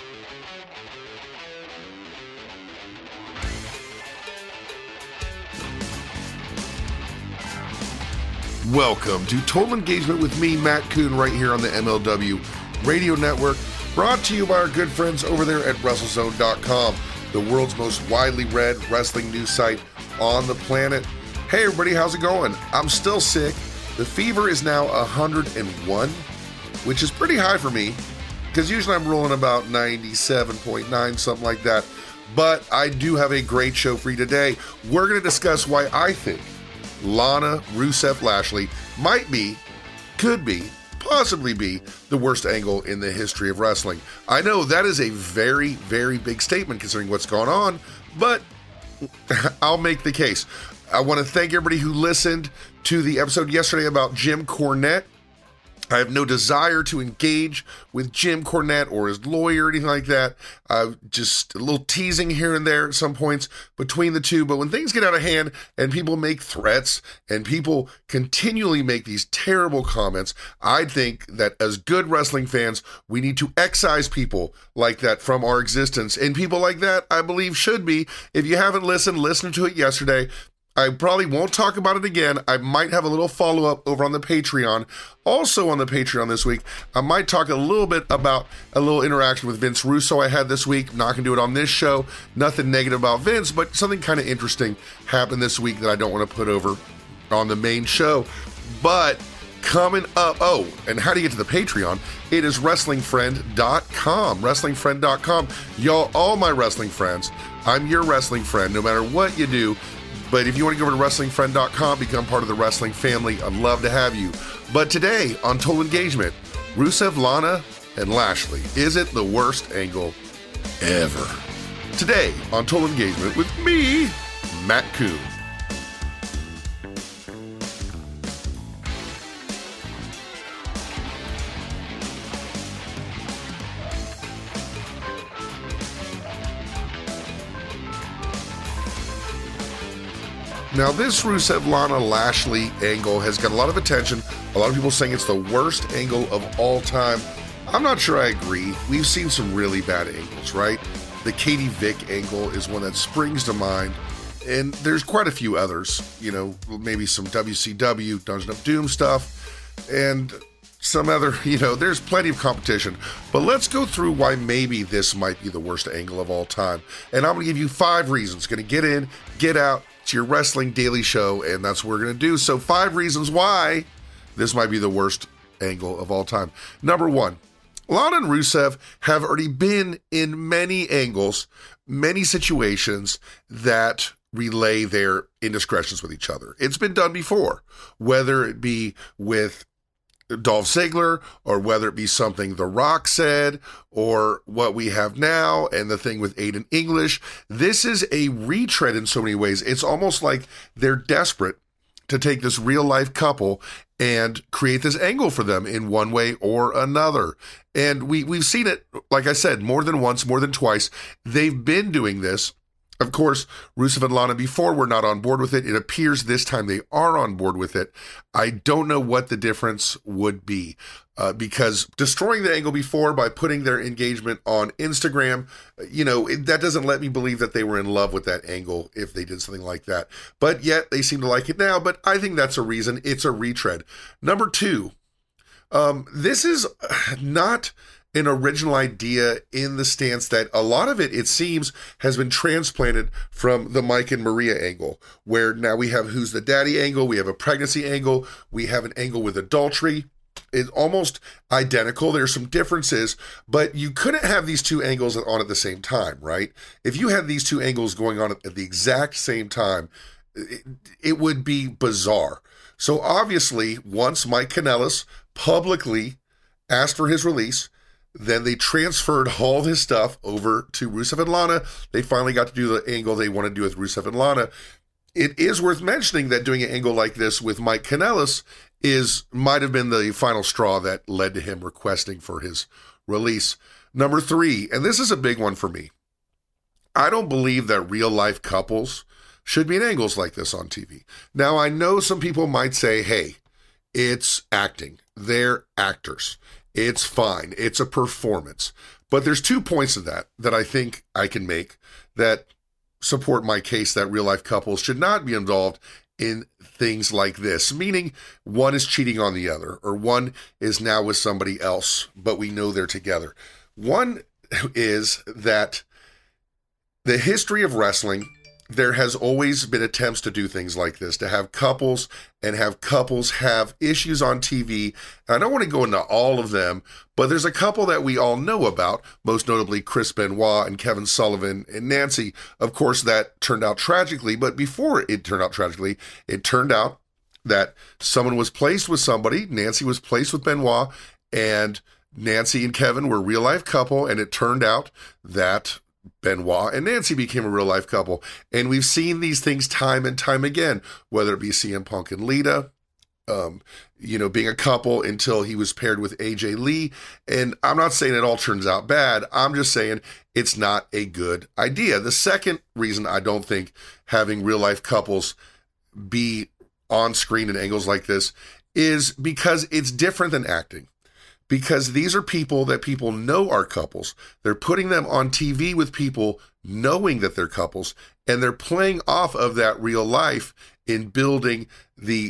Welcome to Total Engagement with me, Matt Kuhn, right here on the MLW Radio Network, brought to you by our good friends over there at WrestleZone.com, the world's most widely read wrestling news site on the planet. Hey everybody, how's it going? I'm still sick. The fever is now 101, which is pretty high for me, because usually I'm rolling about 97.9, something like that. But I do have a great show for you today. We're going to discuss why I think Lana Rusev Lashley might be, could be, possibly be the worst angle in the history of wrestling. I know that is a very, very big statement considering what's going on, but I'll make the case. I want to thank everybody who listened to the episode yesterday about Jim Cornette. I have no desire to engage with Jim Cornette or his lawyer or anything like that. Just a little teasing here and there at some points between the two. But when things get out of hand and people make threats and people continually make these terrible comments, I think that as good wrestling fans, we need to excise people like that from our existence. And people like that, I believe, should be. If you haven't listened, listen to it yesterday. I probably won't talk about it again. I might have a little follow-up over on the Patreon. Also on the Patreon this week, I might talk a little bit about a little interaction with Vince Russo I had this week. Not going to do it on this show. Nothing negative about Vince, but something kind of interesting happened this week that I don't want to put over on the main show. But coming up, and how do you get to the Patreon? It is WrestlingFriend.com. WrestlingFriend.com. Y'all, all my wrestling friends, I'm your wrestling friend no matter what you do. But if you want to go over to WrestlingFriend.com, become part of the wrestling family, I'd love to have you. But today on Total Engagement, Rusev, Lana, and Lashley. Is it the worst angle ever? Today on Total Engagement with me, Matt Kuhn. Now, this Rusev, Lana, Lashley angle has got a lot of attention. A lot of people saying it's the worst angle of all time. I'm not sure I agree. We've seen some really bad angles, right? The Katie Vick angle is one that springs to mind. And there's quite a few others. You know, maybe some WCW, Dungeon of Doom stuff. And some other, there's plenty of competition. But let's go through why maybe this might be the worst angle of all time. And I'm going to give you 5 reasons. Going to get in, get out. It's your wrestling daily show, and that's what we're going to do. So 5 reasons why this might be the worst angle of all time. Number 1, Lana and Rusev have already been in many angles, many situations that relay their indiscretions with each other. It's been done before, whether it be with Dolph Ziggler, or whether it be something The Rock said, or what we have now, and the thing with Aiden English. This is a retread in so many ways. It's almost like they're desperate to take this real-life couple and create this angle for them in one way or another. And we've seen it, like I said, more than once, more than twice. They've been doing this. Of course, Rusev and Lana before were not on board with it. It appears this time they are on board with it. I don't know what the difference would be because destroying the angle before by putting their engagement on Instagram, that doesn't let me believe that they were in love with that angle if they did something like that. But yet they seem to like it now, but I think that's a reason. It's a retread. Number 2, this is not an original idea in the stance that a lot of it seems, has been transplanted from the Mike and Maria angle, where now we have who's the daddy angle, we have a pregnancy angle, we have an angle with adultery. It's almost identical. There's some differences, but you couldn't have these 2 angles on at the same time, right? If you had these 2 angles going on at the exact same time, it would be bizarre. So obviously, once Mike Kanellis publicly asked for his release, then they transferred all of his stuff over to Rusev and Lana. They finally got to do the angle they want to do with Rusev and Lana. It is worth mentioning that doing an angle like this with Mike Kanellis might have been the final straw that led to him requesting for his release. Number 3, and this is a big one for me. I don't believe that real life couples should be in angles like this on TV. Now, I know some people might say, hey, it's acting. They're actors. It's fine. It's a performance. But there's 2 points of that I think I can make that support my case that real life couples should not be involved in things like this, meaning one is cheating on the other, or one is now with somebody else, but we know they're together. One is that the history of wrestling, there has always been attempts to do things like this, to have couples have issues on TV. And I don't want to go into all of them, but there's a couple that we all know about, most notably Chris Benoit and Kevin Sullivan and Nancy. Of course, that turned out tragically, but before it turned out tragically, it turned out that someone was placed with somebody. Nancy was placed with Benoit, and Nancy and Kevin were a real life couple, and it turned out that Benoit and Nancy became a real life couple. And we've seen these things time and time again, whether it be CM Punk and Lita, being a couple until he was paired with AJ Lee. And I'm not saying it all turns out bad. I'm just saying it's not a good idea. The second reason I don't think having real life couples be on screen in angles like this is because it's different than acting. Because these are people that people know are couples. They're putting them on TV with people knowing that they're couples, and they're playing off of that real life in building the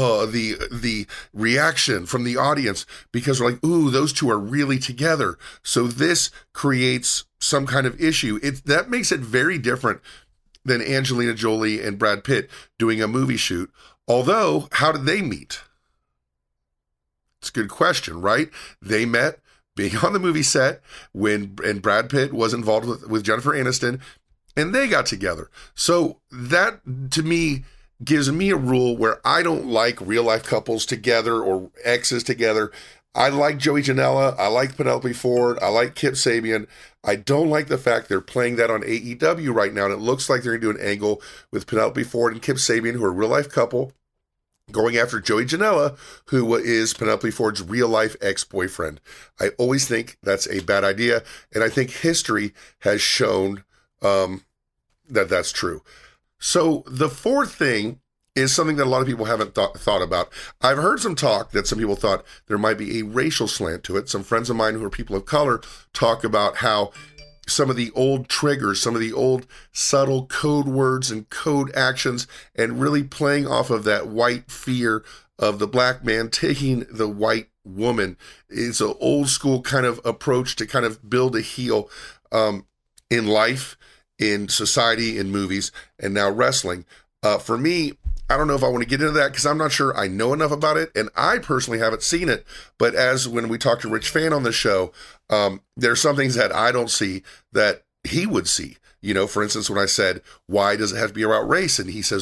reaction from the audience, because we're like, ooh, those two are really together. So this creates some kind of issue. That makes it very different than Angelina Jolie and Brad Pitt doing a movie shoot. Although, how did they meet? It's a good question, right? They met being on the movie set and Brad Pitt was involved with Jennifer Aniston, and they got together. So that, to me, gives me a rule where I don't like real life couples together or exes together. I like Joey Janela. I like Penelope Ford. I like Kip Sabian. I don't like the fact they're playing that on AEW right now, and it looks like they're going to do an angle with Penelope Ford and Kip Sabian, who are a real life couple, going after Joey Janela, who is Penelope Ford's real-life ex-boyfriend. I always think that's a bad idea, and I think history has shown that that's true. So the fourth thing is something that a lot of people haven't thought about. I've heard some talk that some people thought there might be a racial slant to it. Some friends of mine who are people of color talk about how some of the old triggers, some of the old subtle code words and code actions, and really playing off of that white fear of the black man taking the white woman. It's an old school kind of approach to kind of build a heel in life, in society, in movies, and now wrestling. For me, I don't know if I want to get into that because I'm not sure I know enough about it, and I personally haven't seen it. But as when we talked to Rich Fan on the show, there are some things that I don't see that he would see. For instance, when I said, why does it have to be about race? And he says,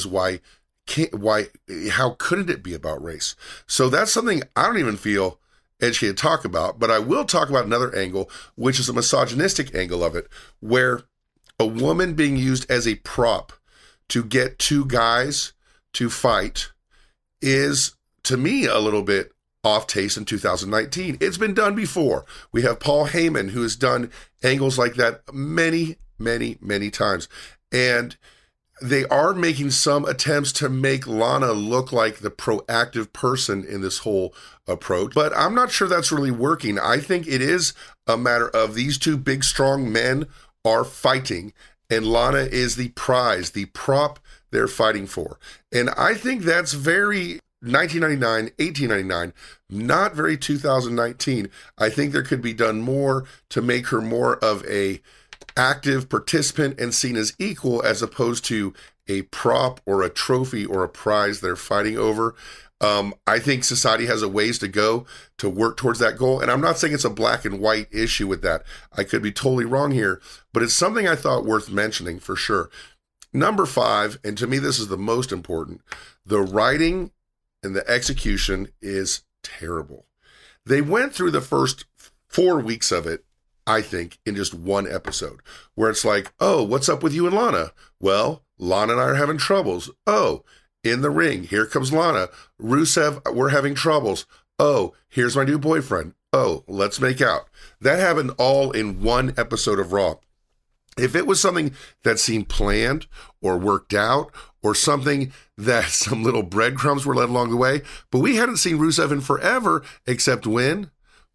how couldn't it be about race? So that's something I don't even feel edgy to talk about, but I will talk about another angle, which is a misogynistic angle of it, where a woman being used as a prop to get two guys to fight is, to me, a little bit off taste in 2019. It's been done before. We have Paul Heyman, who has done angles like that many, many, many times. And they are making some attempts to make Lana look like the proactive person in this whole approach. But I'm not sure that's really working. I think it is a matter of these two big, strong men are fighting, and Lana is the prize, the prop they're fighting for. And I think that's very 1999, 1899, not very 2019. I think there could be done more to make her more of a active participant and seen as equal, as opposed to a prop or a trophy or a prize they're fighting over. I think society has a ways to go to work towards that goal. And I'm not saying it's a black and white issue with that. I could be totally wrong here, but it's something I thought worth mentioning for sure. Number 5, and to me this is the most important, the writing and the execution is terrible. They went through the first 4 weeks of it, I think, in just one episode, where it's like, oh, what's up with you and Lana? Well, Lana and I are having troubles. Oh, in the ring, here comes Lana. Rusev, we're having troubles. Oh, here's my new boyfriend. Oh, let's make out. That happened all in one episode of Raw. If it was something that seemed planned or worked out, or something that some little breadcrumbs were led along the way, but we hadn't seen Rusev in forever, except when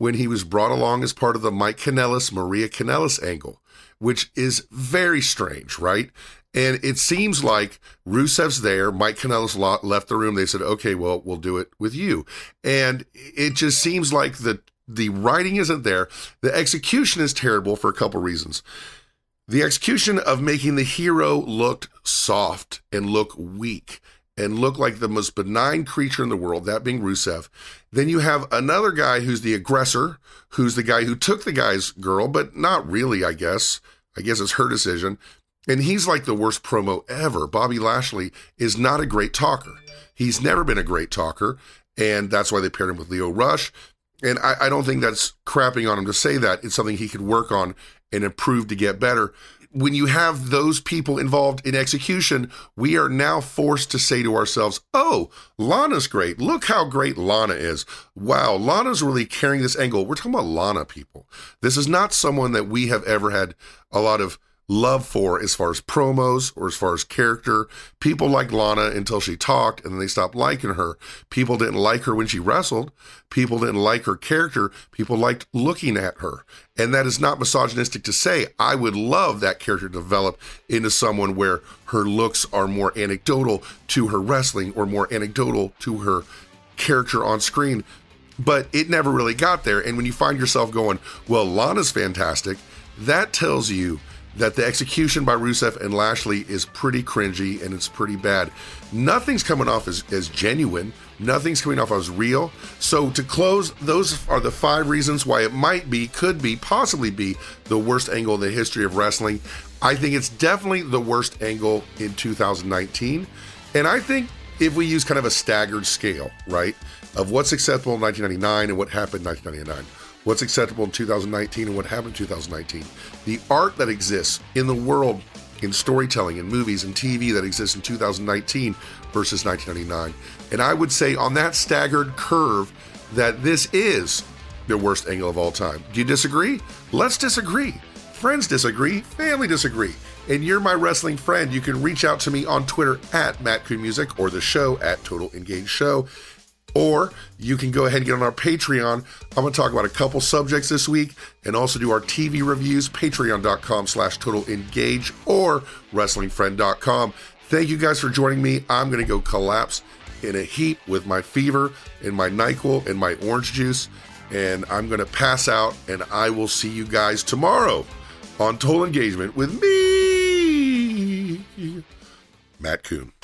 when he was brought along as part of the Mike Kanellis, Maria Kanellis angle, which is very strange, right? And it seems like Rusev's there. Mike Kanellis left the room. They said, okay, well, we'll do it with you. And it just seems like the writing isn't there. The execution is terrible for a couple reasons. The execution of making the hero look soft and look weak and look like the most benign creature in the world, that being Rusev. Then you have another guy who's the aggressor, who's the guy who took the guy's girl, but not really, I guess. I guess it's her decision. And he's like the worst promo ever. Bobby Lashley is not a great talker. He's never been a great talker, and that's why they paired him with Lio Rush. And I don't think that's crapping on him to say that. It's something he could work on and improve to get better. When you have those people involved in execution, we are now forced to say to ourselves, oh, Lana's great. Look how great Lana is. Wow, Lana's really carrying this angle. We're talking about Lana, people. This is not someone that we have ever had a lot of love for as far as promos or as far as character. People liked Lana until she talked and then they stopped liking her. People didn't like her when she wrestled. People didn't like her character. People liked looking at her. And that is not misogynistic to say. I would love that character to develop into someone where her looks are more anecdotal to her wrestling or more anecdotal to her character on screen. But it never really got there. And when you find yourself going, well, Lana's fantastic, that tells you that the execution by Rusev and Lashley is pretty cringy and it's pretty bad. Nothing's coming off as genuine. Nothing's coming off as real. So to close, those are the 5 reasons why it might be, could be, possibly be the worst angle in the history of wrestling. I think it's definitely the worst angle in 2019. And I think if we use kind of a staggered scale, right, of what's acceptable in 1999 and what happened in 1999, what's acceptable in 2019 and what happened in 2019. The art that exists in the world, in storytelling, in movies, and TV that exists in 2019 versus 1999. And I would say on that staggered curve that this is the worst angle of all time. Do you disagree? Let's disagree. Friends disagree. Family disagree. And you're my wrestling friend. You can reach out to me on Twitter at MattCoonMusic or the show at Total Engage Show. Or you can go ahead and get on our Patreon. I'm going to talk about a couple subjects this week and also do our TV reviews, patreon.com/totalengage or wrestlingfriend.com. Thank you guys for joining me. I'm going to go collapse in a heap with my fever and my NyQuil and my orange juice. And I'm going to pass out, and I will see you guys tomorrow on Total Engagement with me, Matt Coon.